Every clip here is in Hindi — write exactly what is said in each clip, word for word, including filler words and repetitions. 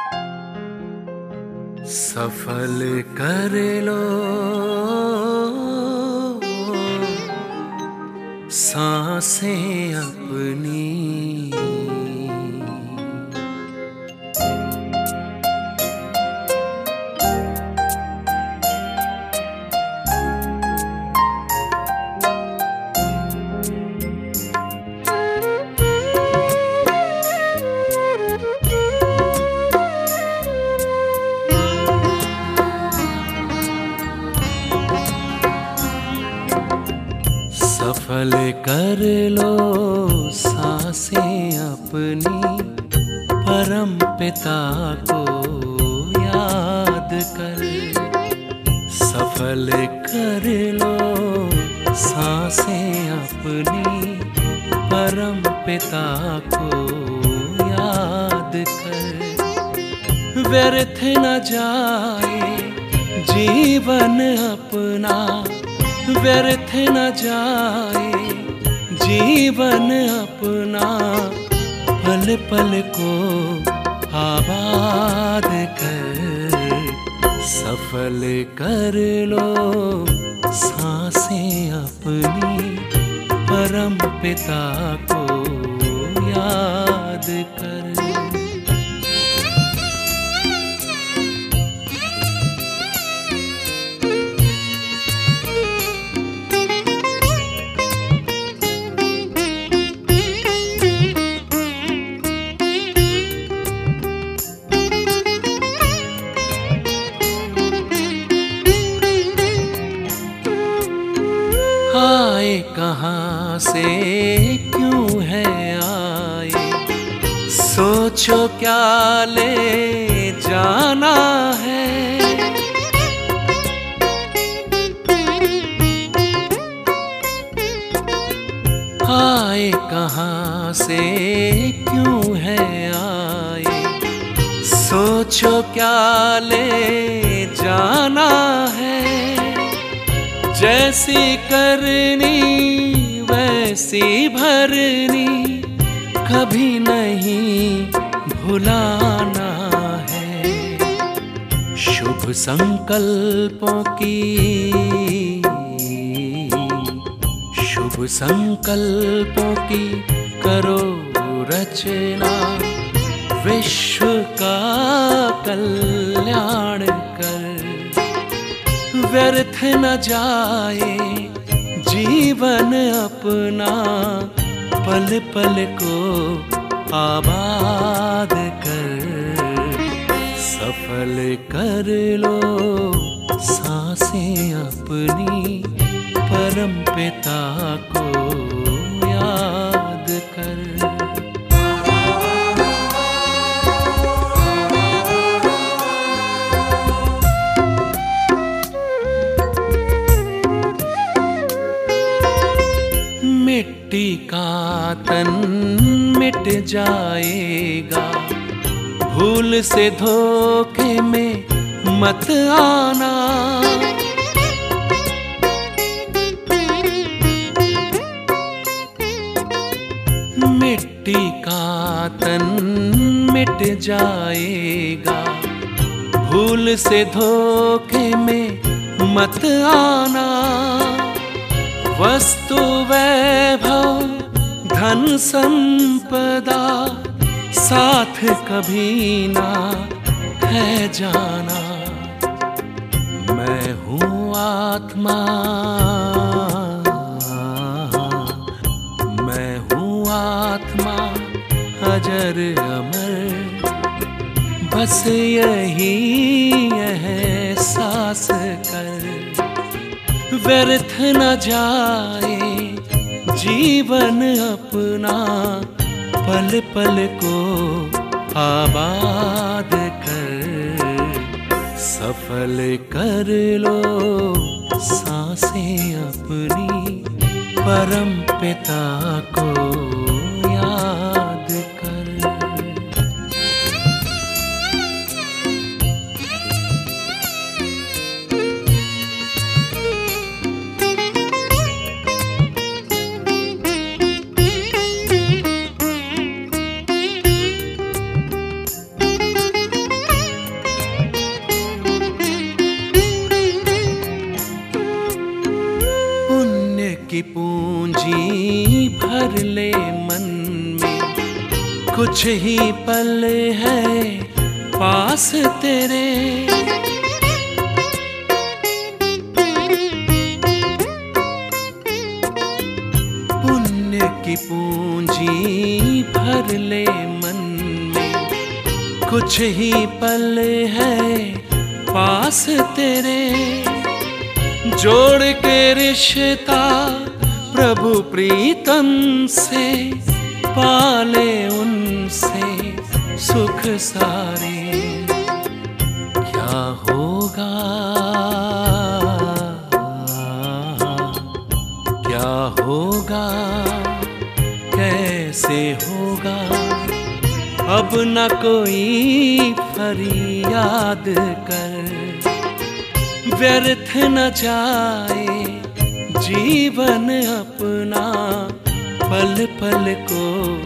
सफल कर लो सांसें अपनी, सफल कर लो सांसें अपनी, परम पिता को याद कर। सफल कर लो सांसें अपनी, परम पिता को याद कर। व्यर्थ न जाए जीवन अपना, व्यर्थ न जाए जीवन अपना, पल पल को आबाद कर। सफल कर लो सांसें अपनी, परम पिता को याद कर। आए कहाँ से क्यों है आए, सोचो क्या ले जाना है। आए कहाँ से क्यों है आए, सोचो क्या ले जाना है। जैसी करनी वैसी भरनी, कभी नहीं भुलाना है। शुभ संकल्पों की, शुभ संकल्पों की करो रचना, विश्व का कल्याण कर। व्यर्थ न जाए जीवन अपना, पल पल को आबाद कर। सफल कर लो सांसें अपनी, परम पिता को याद कर। मिट्टी का तन मिट जाएगा, भूल से धोखे में मत आना। मिट्टी का तन मिट जाएगा, भूल से धोखे में मत आना। वस्तु वैभव धन संपदा, साथ कभी ना है जाना। मैं हूँ आत्मा, मैं हूँ आत्मा अजर अमर, बस यही एहसास कर। व्यर्थ न जाए जीवन अपना, पल पल को आबाद कर। सफल कर लो सांसें अपनी, परम पिता को याद कर। कुछ ही पल है पास तेरे, पुण्य की पूंजी भर ले मन में। कुछ ही पल है पास तेरे, जोड़ के रिश्ता प्रभु प्रीतम से, पाले उनसे सुख सारे। क्या होगा क्या होगा कैसे होगा, अब न कोई फरियाद कर। व्यर्थ न जाए जीवन अपना, पल पल को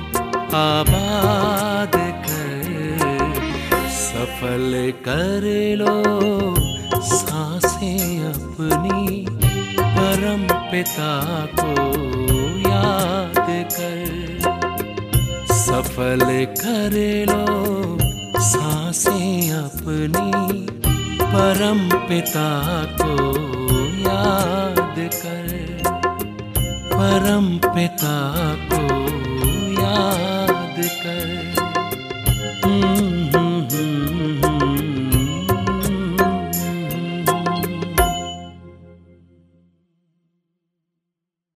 आबाद कर। सफल कर लो सांसें अपनी, परम पिता को याद कर। सफल कर लो सांसें अपनी, परम पिता को याद कर। परम पिता को याद कर।